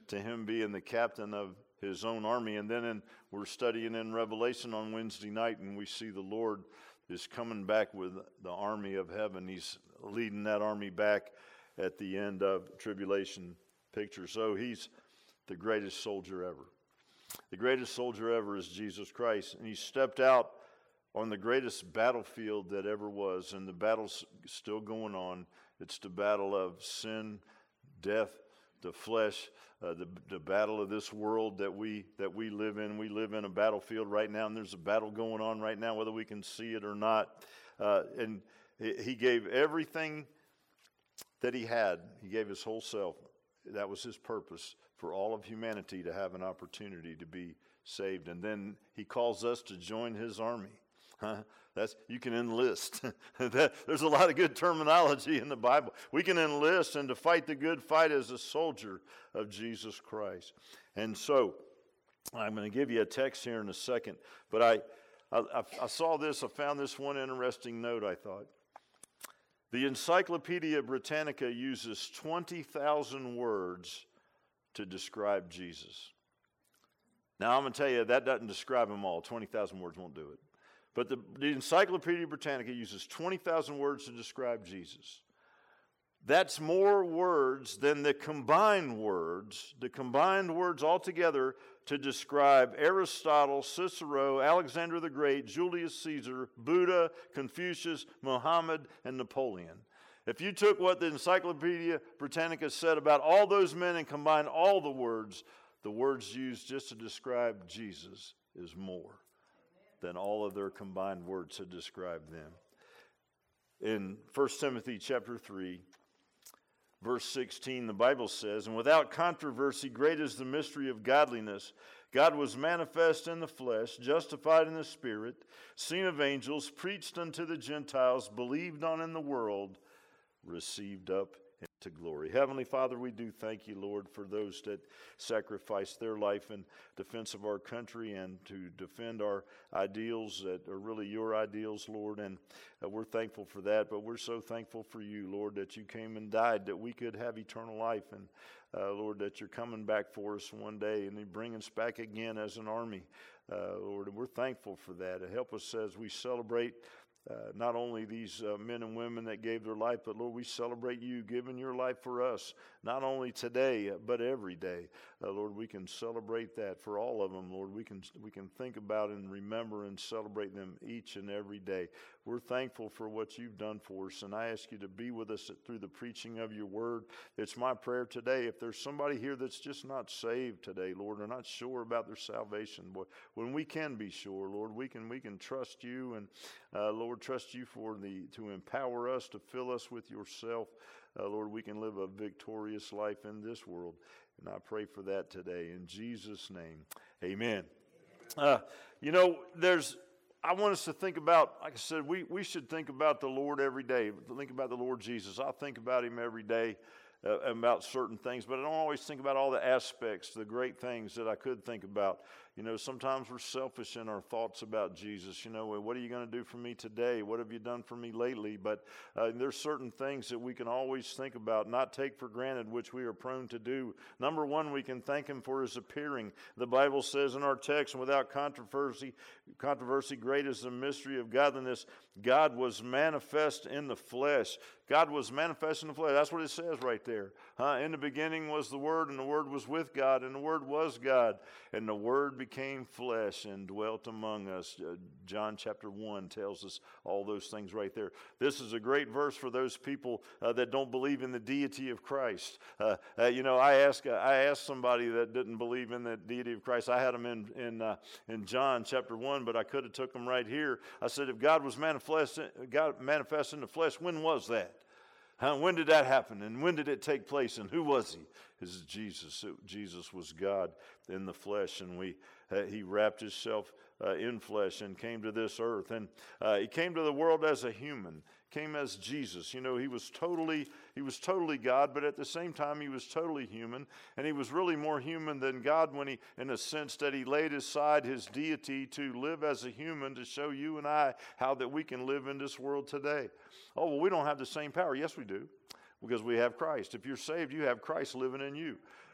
to him being the captain of his own army. And then we're studying in Revelation on Wednesday night, and we see the Lord is coming back with the army of heaven. He's leading that army back at the end of tribulation picture. So he's the greatest soldier ever. The greatest soldier ever is Jesus Christ. And he stepped out on the greatest battlefield that ever was. And the battle's still going on. It's the battle of sin, death, the flesh, the battle of this world that we live in. We live in a battlefield right now, and there's a battle going on right now, whether we can see it or not. And he gave everything that he had. He gave his whole self. That was his purpose, for all of humanity to have an opportunity to be saved. And then he calls us to join his army. You can enlist. There's a lot of good terminology in the Bible. We can enlist and to fight the good fight as a soldier of Jesus Christ. And so, I'm going to give you a text here in a second. But I saw this. I found this one interesting note, I thought. The Encyclopedia Britannica uses 20,000 words to describe Jesus. Now, I'm going to tell you, that doesn't describe them all. 20,000 words won't do it. But the Encyclopedia Britannica uses 20,000 words to describe Jesus. That's more words than the combined words altogether to describe Aristotle, Cicero, Alexander the Great, Julius Caesar, Buddha, Confucius, Muhammad, and Napoleon. If you took what the Encyclopedia Britannica said about all those men and combined all the words used just to describe Jesus is more than all of their combined words to describe them. In 1 Timothy chapter 3, verse 16, the Bible says, "And without controversy, great is the mystery of godliness. God was manifest in the flesh, justified in the spirit, seen of angels, preached unto the Gentiles, believed on in the world, received up into glory." Heavenly Father, we do thank you, Lord, for those that sacrificed their life in defense of our country and to defend our ideals that are really your ideals, Lord. And we're thankful for that, but we're so thankful for you, Lord, that you came and died that we could have eternal life. And Lord, that you're coming back for us one day and you bring us back again as an army, Lord. And we're thankful for that. Help us as we celebrate not only these men and women that gave their life, but Lord, we celebrate you giving your life for us, not only today, but every day. Lord, we can celebrate that for all of them, Lord. We can think about and remember and celebrate them each and every day. We're thankful for what you've done for us, and I ask you to be with us through the preaching of your word. It's my prayer today, if there's somebody here that's just not saved today, Lord, or not sure about their salvation, boy, when we can be sure, Lord, we can trust you, and Lord, trust you to empower us, to fill us with yourself. Lord, we can live a victorious life in this world. And I pray for that today. In Jesus' name, amen. I want us to think about, like I said, we should think about the Lord every day. Think about the Lord Jesus. I think about him every day. About certain things, but I don't always think about all the aspects, the great things that I could think about. Sometimes we're selfish in our thoughts about Jesus. What are you going to do for me today? What have you done for me lately? But there's certain things that we can always think about, not take for granted, which we are prone to do. Number one, we can thank him for his appearing. The Bible says in our text, without controversy, great is the mystery of godliness. God was manifest in the flesh. God was manifest in the flesh. That's what it says right there. In the beginning was the Word, and the Word was with God, and the Word was God. And the Word became flesh and dwelt among us. John chapter 1 tells us all those things right there. This is a great verse for those people that don't believe in the deity of Christ. I asked somebody that didn't believe in the deity of Christ. I had them in John chapter 1, but I could have took them right here. I said, if God was manifest in the flesh, when was that? When did that happen? And when did it take place? And who was he? This is Jesus. Jesus was God in the flesh, and he wrapped himself in flesh and came to this earth. And he came to the world as a human, came as Jesus. He was totally God, but at the same time he was totally human. And he was really more human than God in the sense that he laid aside his deity to live as a human to show you and I how that we can live in this world today. Oh, well, we don't have the same power. Yes, we do. Because we have Christ. If you're saved, you have Christ living in you.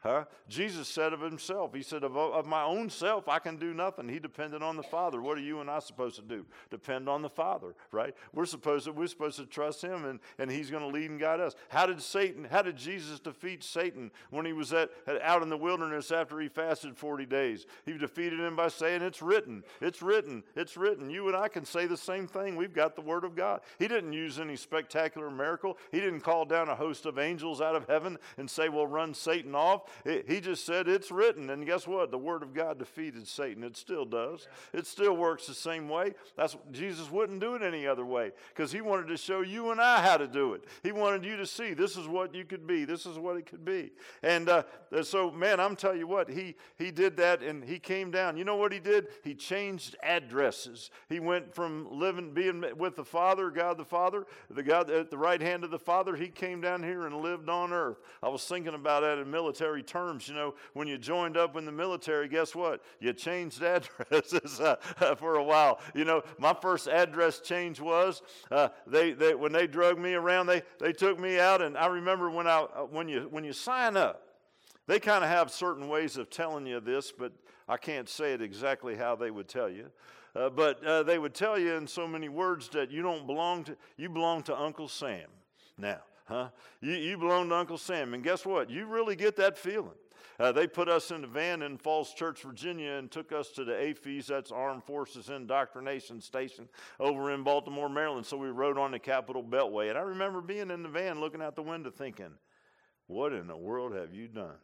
Huh? Jesus said of himself, he said, of my own self, I can do nothing. He depended on the Father. What are you and I supposed to do? Depend on the Father, right? We're supposed to trust him, and he's going to lead and guide us. How did Jesus defeat Satan when he was out in the wilderness after he fasted 40 days? He defeated him by saying, it's written, it's written, it's written. You and I can say the same thing. We've got the Word of God. He didn't use any spectacular miracle. He didn't call down a host of angels out of heaven and say, well, run Satan off. He just said, it's written. And guess what? The Word of God defeated Satan. It still does. It still works the same way. Jesus wouldn't do it any other way because he wanted to show you and I how to do it. He wanted you to see this is what you could be. This is what it could be. And so, man, I'm telling you what, he did that, and he came down. You know what he did? He changed addresses. He went from being with the Father, God the Father, the God at the right hand of the Father. He came down here and lived on earth. I was thinking about that in military terms. You know, when you joined up in the military, guess what? You changed addresses for a while. You know, my first address change was when they drug me around, they took me out, and I remember when you sign up, they kind of have certain ways of telling you this, but I can't say it exactly how they would tell you. But they would tell you in so many words that you belong to Uncle Sam. Now, you belong to Uncle Sam, and guess what? You really get that feeling. They put us in a van in Falls Church, Virginia, and took us to the AFES, that's Armed Forces Indoctrination Station, over in Baltimore, Maryland. So we rode on the Capitol Beltway. And I remember being in the van looking out the window thinking, what in the world have you done?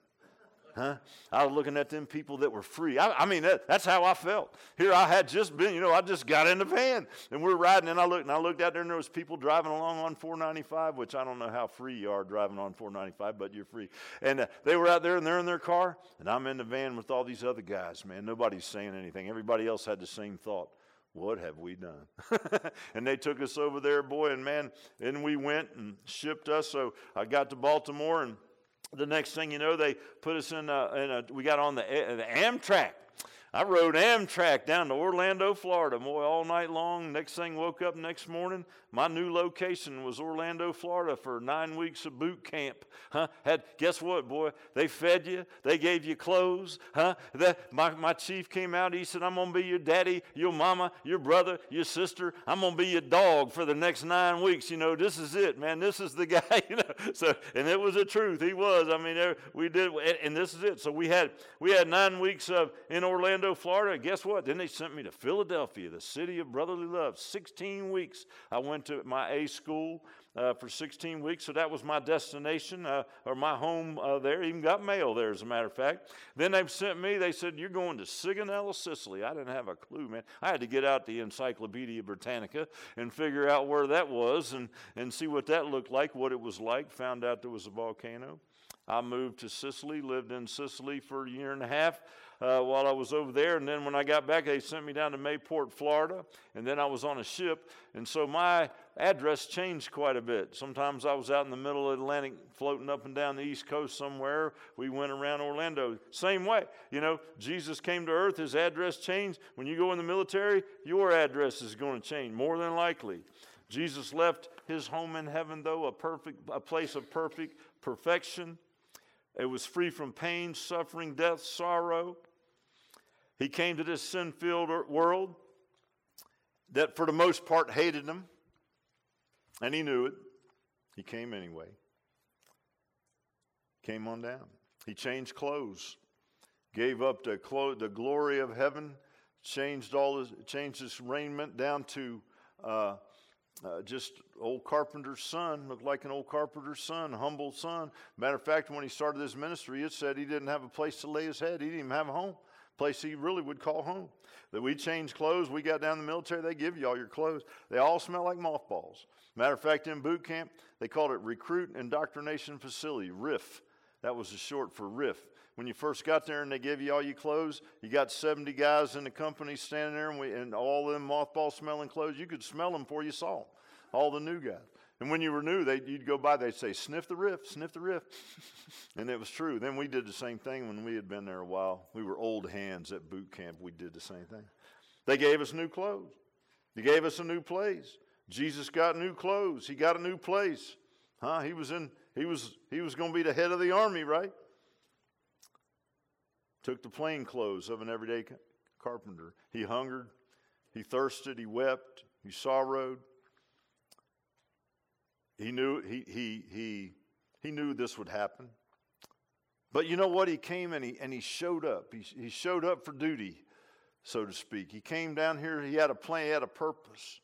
I was looking at them people that were free. I mean, that's how I felt. Here I had just been, I just got in the van, and we're riding, and I looked out there, and there was people driving along on 495, which I don't know how free you are driving on 495, but you're free. And they were out there, and they're in their car, and I'm in the van with all these other guys, man. Nobody's saying anything. Everybody else had the same thought. What have we done? And they took us over there, boy, and man, and we went and shipped us. So I got to Baltimore, and the next thing you know, they put us we got on the Amtrak. I rode Amtrak down to Orlando, Florida, boy, all night long. Next thing, woke up next morning, my new location was Orlando, Florida for 9 weeks of boot camp. Guess what, boy? They fed you. They gave you clothes. My chief came out. He said, I'm going to be your daddy, your mama, your brother, your sister. I'm going to be your dog for the next 9 weeks. This is it, man. This is the guy, So, and it was the truth. He was. I mean, we did, and this is it. So we had 9 weeks in Orlando, Florida. Guess what? Then they sent me to Philadelphia, the city of brotherly love. 16 weeks. I went to my A school for 16 weeks, so that was my destination or my home there. Even got mail there, as a matter of fact. Then they said, you're going to Sigonella, Sicily. I didn't have a clue, man. I had to get out the Encyclopedia Britannica and figure out where that was and see what that looked like, what it was like. Found out there was a volcano. I moved to Sicily, lived in Sicily for a year and a half while I was over there. And then when I got back, they sent me down to Mayport, Florida. And then I was on a ship. And so my address changed quite a bit. Sometimes I was out in the middle of the Atlantic floating up and down the East Coast somewhere. We went around Orlando. Same way. Jesus came to earth. His address changed. When you go in the military, your address is going to change, more than likely. Jesus left his home in heaven, though, a place of perfection. It was free from pain, suffering, death, sorrow. He came to this sin-filled world that for the most part hated him, and he knew it. He came anyway. Came on down. He changed clothes, gave up the glory of heaven, changed his raiment down to just old carpenter's son. Looked like an old carpenter's son, humble son. Matter of fact, when he started his ministry, it said he didn't have a place to lay his head. He didn't even have a home, place he really would call home. That we changed clothes. We got down in the military. They give you all your clothes. They all smell like mothballs. Matter of fact, in boot camp, they called it Recruit Indoctrination Facility, RIF. That was the short for RIF. When you first got there and they gave you all your clothes, you got 70 guys in the company standing there, and all of them mothball smelling clothes, you could smell them before you saw them, all the new guys. And when you were new, you'd go by, they'd say, sniff the RIF, sniff the RIF. And it was true. Then we did the same thing when we had been there a while. We were old hands at boot camp. We did the same thing. They gave us new clothes. They gave us a new place. Jesus got new clothes. He got a new place. He was going to be the head of the army, right? took the plain clothes of an everyday carpenter. He hungered, he thirsted, he wept, he sorrowed. He knew he knew this would happen. But you know what? He came and he showed up. He showed up for duty, so to speak. He came down here. He had a plan. He had a purpose.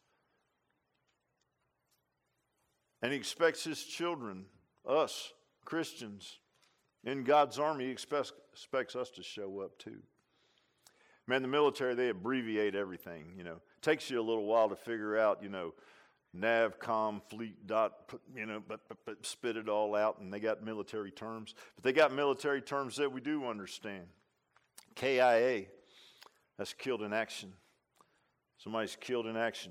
And he expects his children, us, Christians, in God's army, he expects us to show up too. Man, the military, they abbreviate everything, you know. It takes you a little while to figure out, you know, nav, com, fleet, dot, you know, but spit it all out, and they got military terms. But they got military terms that we do understand. KIA, that's killed in action. Somebody's killed in action.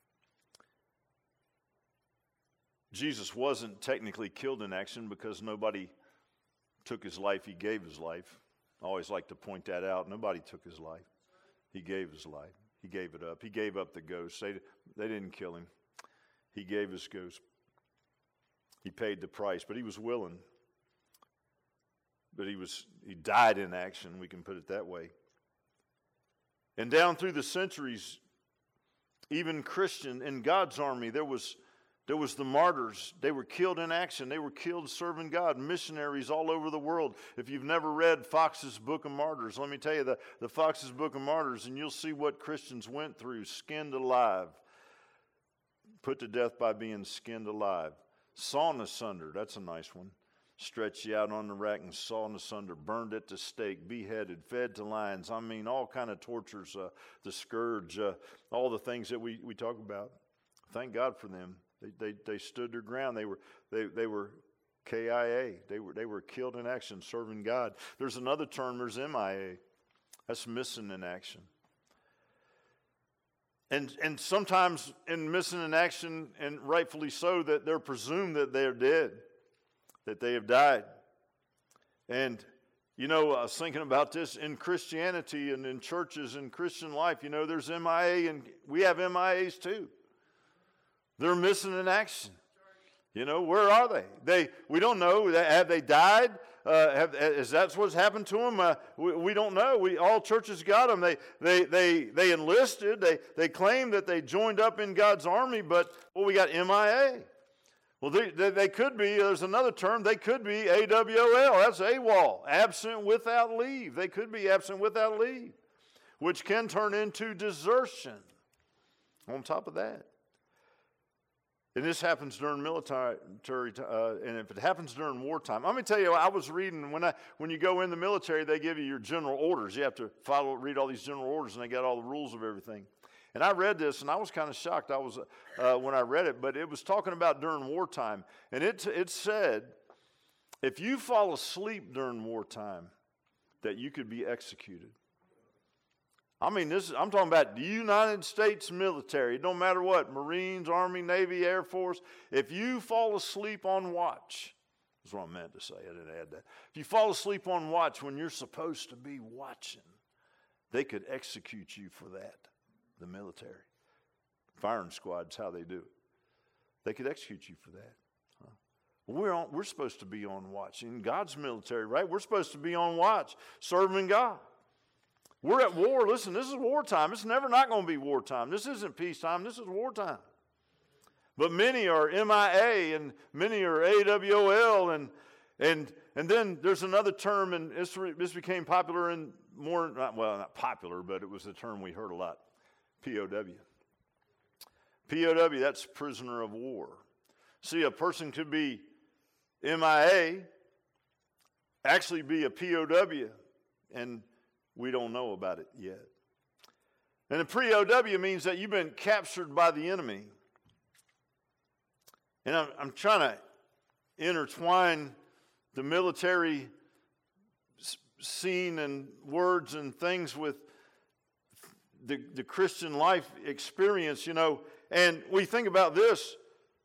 Jesus wasn't technically killed in action because nobody took his life. He gave his life. I always like to point that out. Nobody took his life. He gave his life. He gave it up. He gave up the ghost. They didn't kill him. He gave his ghost. He paid the price, but he was willing. But he died in action, we can put it that way. And down through the centuries, even Christian, in God's army, there was the martyrs. They were killed in action. They were killed serving God. Missionaries all over the world. If you've never read Fox's Book of Martyrs, let me tell you the Fox's Book of Martyrs, and you'll see what Christians went through, skinned alive, put to death by being skinned alive, sawn asunder. That's a nice one. Stretched you out on the rack and sawn asunder, burned at the stake, beheaded, fed to lions. I mean, all kind of tortures, the scourge, all the things that we talk about. Thank God for them. They stood their ground. They were KIA. They were killed in action, serving God. There's another term. There's MIA. That's missing in action. And sometimes in missing in action, and rightfully so, that they're presumed that they're dead, that they have died. And you know, I was thinking about this in Christianity and in churches and Christian life. You know, there's MIA, and we have MIAs too. They're missing in action. You know, where are they? We don't know. Have they died? Is that what's happened to them? We don't know. All churches got them. They enlisted. They claimed that they joined up in God's army, but we got MIA. Well, they could be. There's another term. They could be AWOL. That's AWOL, absent without leave. They could be absent without leave, which can turn into desertion. On top of that. And this happens during military, and if it happens during wartime, let me tell you, I was reading, when you go in the military, they give you your general orders. You have to read all these general orders, and they got all the rules of everything. And I read this, and I was kind of shocked when I read it, but it was talking about during wartime. And it said, if you fall asleep during wartime, that you could be executed. I mean, I'm talking about the United States military. It don't matter what, Marines, Army, Navy, Air Force. If you fall asleep on watch, that's what I meant to say. I didn't add that. If you fall asleep on watch when you're supposed to be watching, they could execute you for that, the military. Firing squad's how they do it. They could execute you for that. We're supposed to be on watch. In God's military, right? We're supposed to be on watch, serving God. We're at war. Listen, this is wartime. It's never not going to be wartime. This isn't peacetime. This is wartime. But many are MIA and many are AWOL. And then there's another term, and this became popular in more, not popular, but it was a term we heard a lot, POW. POW, that's prisoner of war. See, a person could be MIA, actually be a POW, and we don't know about it yet. And a POW means that you've been captured by the enemy. And I'm trying to intertwine the military scene and words and things with the Christian life experience, you know. And we think about this.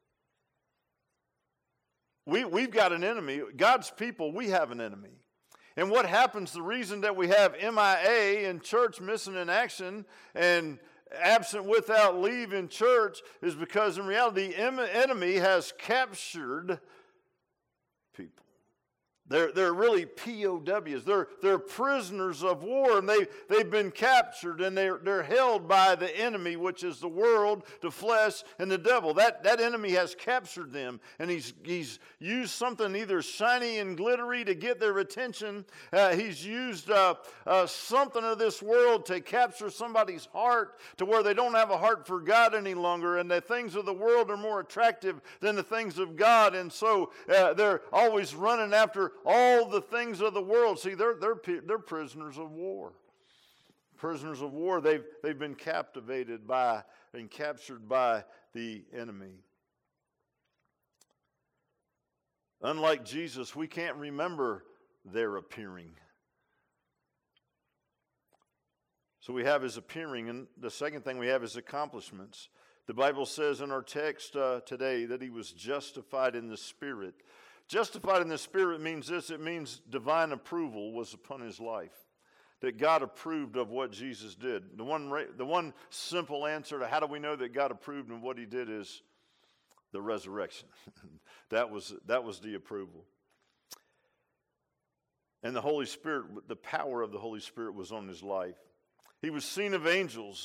We've got an enemy. God's people, we have an enemy. And what happens, the reason that we have MIA in church, missing in action, and absent without leave in church is because in reality the enemy has captured people. They're really POWs. They're prisoners of war, and they've been captured, and they're held by the enemy, which is the world, the flesh, and the devil. That enemy has captured them, and he's used something either shiny and glittery to get their attention. He's used something of this world to capture somebody's heart to where they don't have a heart for God any longer, and the things of the world are more attractive than the things of God, and so they're always running after all the things of the world. See, they're prisoners of war. Prisoners of war. They've been captivated by and captured by the enemy. Unlike Jesus, we can't remember their appearing. So we have his appearing, and the second thing we have is accomplishments. The Bible says in our text today that he was justified in the Spirit. Justified in the Spirit means this. It means divine approval was upon his life. That God approved of what Jesus did. The one simple answer to how do we know that God approved of what he did is the resurrection. That was the approval. And the Holy Spirit, the power of the Holy Spirit was on his life. He was seen of angels.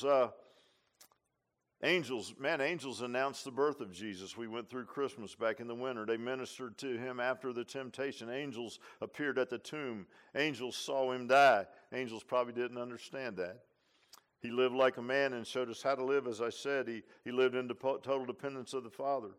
Angels announced the birth of Jesus. We went through Christmas back in the winter. They ministered to him after the temptation. Angels appeared at the tomb. Angels saw him die. Angels probably didn't understand that. He lived like a man and showed us how to live. As I said, he lived in total dependence of the Father.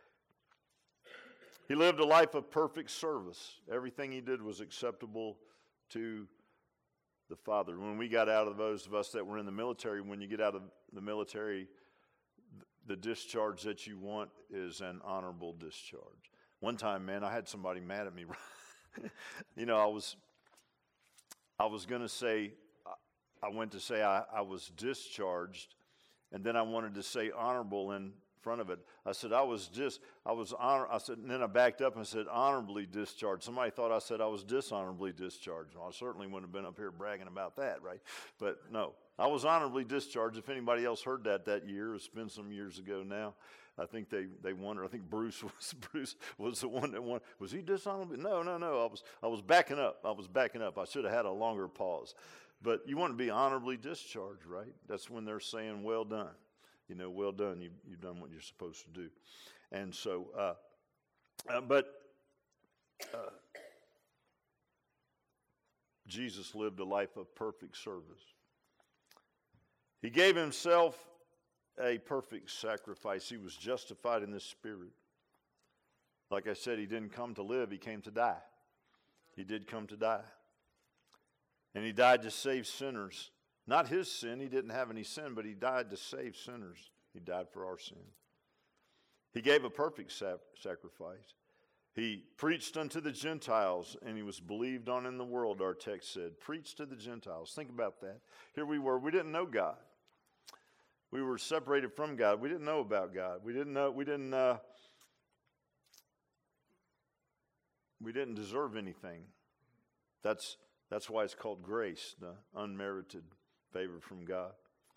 He lived a life of perfect service. Everything he did was acceptable to the Father. When we got out of those of us that were in the military, when you get out of the military, the discharge that you want is an honorable discharge. One time, man, I had somebody mad at me. You know, I was going to say, I went to say I was discharged, and then I wanted to say honorable in front of it. I said and then I backed up and said honorably discharged. Somebody thought I said I was dishonorably discharged. Well, I certainly wouldn't have been up here bragging about that, right? But no, I was honorably discharged. If anybody else heard that year, it's been some years ago now. I think they wondered. I think Bruce was the one that won. Was he dishonorably? No. I was backing up. I should have had a longer pause. But you want to be honorably discharged, right? That's when they're saying, well done. You know, well done, you've done what you're supposed to do. And so, Jesus lived a life of perfect service. He gave himself a perfect sacrifice. He was justified in the Spirit. Like I said, he didn't come to live, he came to die. He did come to die. And he died to save sinners. Not his sin, he didn't have any sin, but he died to save sinners. He died for our sin. He gave a perfect sacrifice. He preached unto the Gentiles, and he was believed on in the world, our text said. Preached to the Gentiles. Think about that. Here we were, we didn't know God. We were separated from God. We didn't know about God. We didn't deserve anything. That's why it's called grace, the unmerited favor from God.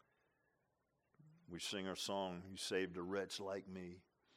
We sing our song, "You saved a wretch like me."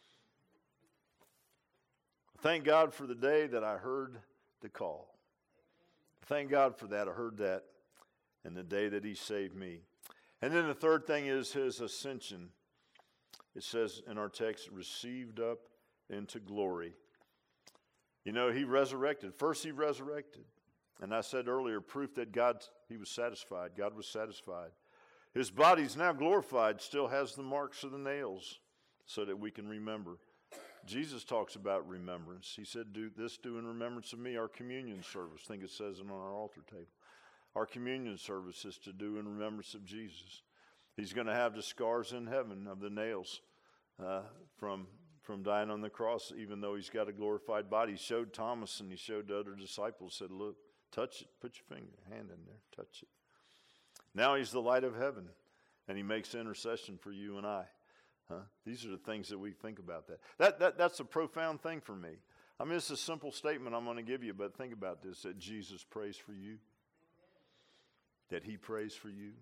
Thank God for the day that I heard the call. Thank God for that. I heard that, and the day that he saved me. And then the third thing is his ascension. It says in our text, received up into glory. You know, he resurrected. First he resurrected. And I said earlier, proof that he was satisfied. God was satisfied. His body's now glorified, still has the marks of the nails so that we can remember. Jesus talks about remembrance. He said, do in remembrance of me. Our communion service, I think it says it on our altar table. Our communion service is to do in remembrance of Jesus. He's going to have the scars in heaven of the nails from dying on the cross, even though he's got a glorified body. He showed Thomas and he showed the other disciples, said, look, touch it, put your hand in there, touch it. Now he's the light of heaven, and he makes intercession for you and I. These are the things that we think about that's a profound thing for me. I mean, it's a simple statement I'm going to give you, but think about this, that Jesus prays for you, that he prays for you.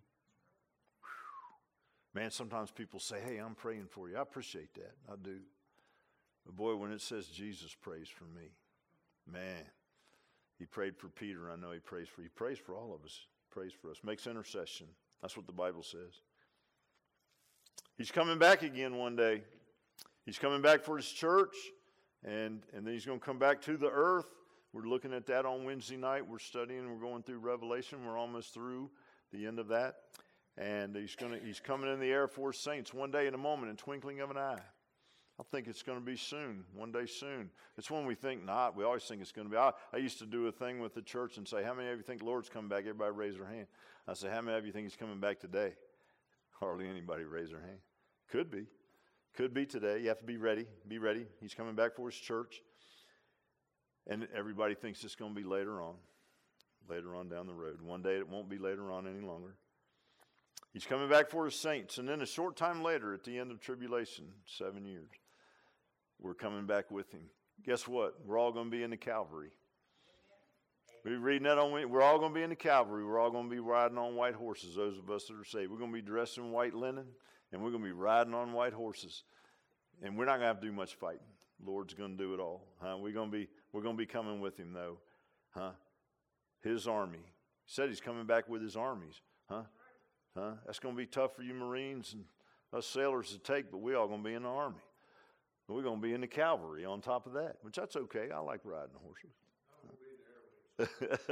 Whew. Man, sometimes people say, hey, I'm praying for you. I appreciate that. I do. But boy, when it says Jesus prays for me, man, He prayed for Peter. I know he prays for all of us. He prays for us. Makes intercession. That's what the Bible says. He's coming back again one day. He's coming back for his church, and then he's going to come back to the earth. We're looking at that on Wednesday night. We're studying. We're going through Revelation. We're almost through the end of that. And he's coming in the air for his saints one day, in a moment, in twinkling of an eye. I think it's going to be soon, one day soon. It's when we think not. We always think it's going to be. I used to do a thing with the church and say, how many of you think the Lord's coming back? Everybody raise their hand. I say, how many of you think he's coming back today? Hardly anybody raise their hand. Could be. Could be today. You have to be ready. Be ready. He's coming back for his church. And everybody thinks it's going to be later on down the road. One day it won't be later on any longer. He's coming back for his saints. And then a short time later, at the end of tribulation, 7 years, we're coming back with him. Guess what? We're all going to be in the Calvary. We're reading that we're all going to be in the Calvary. We're all going to be riding on white horses, those of us that are saved. We're going to be dressed in white linen, and we're going to be riding on white horses. And we're not going to have to do much fighting. Lord's going to do it all. We're going to be coming with him, though. His army. He said he's coming back with his armies. That's going to be tough for you Marines and us sailors to take, but we all going to be in the army. We're going to be in the cavalry on top of that, which that's okay. I like riding horses.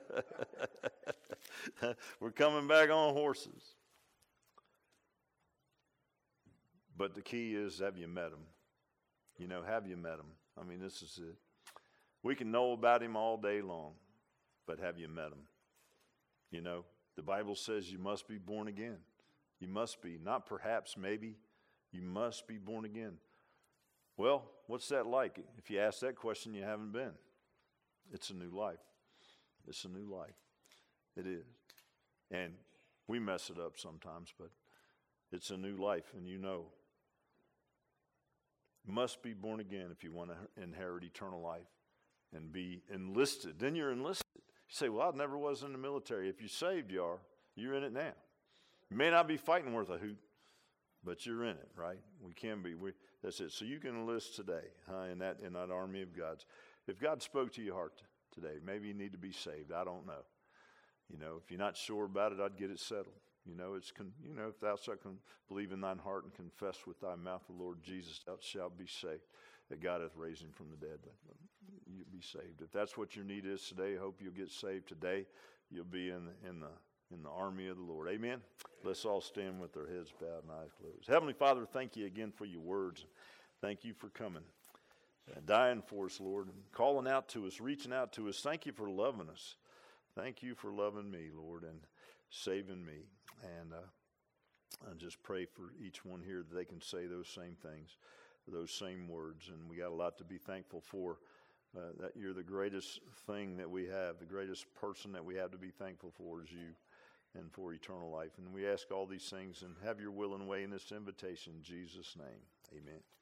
We're coming back on horses. But the key is, have you met him? Have you met him? I mean, this is it. We can know about him all day long, but have you met him? The Bible says you must be born again. You must be. Not perhaps, maybe. You must be born again. Well, what's that like? If you ask that question, you haven't been. It's a new life. It's a new life. It is. And we mess it up sometimes, but it's a new life, and You must be born again if you want to inherit eternal life and be enlisted. Then you're enlisted. You say, well, I never was in the military. If you're saved, you are. You're in it now. You may not be fighting worth a hoot, but you're in it, right? We can be. That's it. So you can enlist today in that army of God's. If God spoke to your heart today, maybe you need to be saved. I don't know. If you're not sure about it, I'd get it settled. If thou shalt believe in thine heart and confess with thy mouth the Lord Jesus, thou shalt be saved. That God hath raised him from the dead. You'll be saved. If that's what your need is today, I hope you'll get saved today. You'll be in the army of the Lord. Amen? Let's all stand with our heads bowed and eyes closed. Heavenly Father, thank you again for your words. Thank you for coming and dying for us, Lord, and calling out to us, reaching out to us. Thank you for loving us. Thank you for loving me, Lord, and saving me. And I just pray for each one here that they can say those same things, those same words. And we got a lot to be thankful for, that you're the greatest thing that we have. The greatest person that we have to be thankful for is you, and for eternal life. And we ask all these things and have your will and way in this invitation. In Jesus' name, amen.